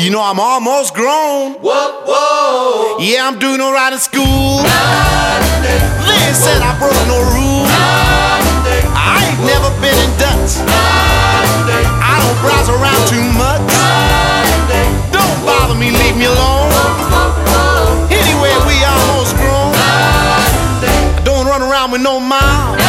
You know I'm almost grown. Whoa, whoa. Yeah, I'm doing alright in school. They said I broke no rules. I ain't never been in Dutch. I don't browse around too much. Don't bother me, leave me alone. Anyway, we almost grown. I don't run around with no mouth.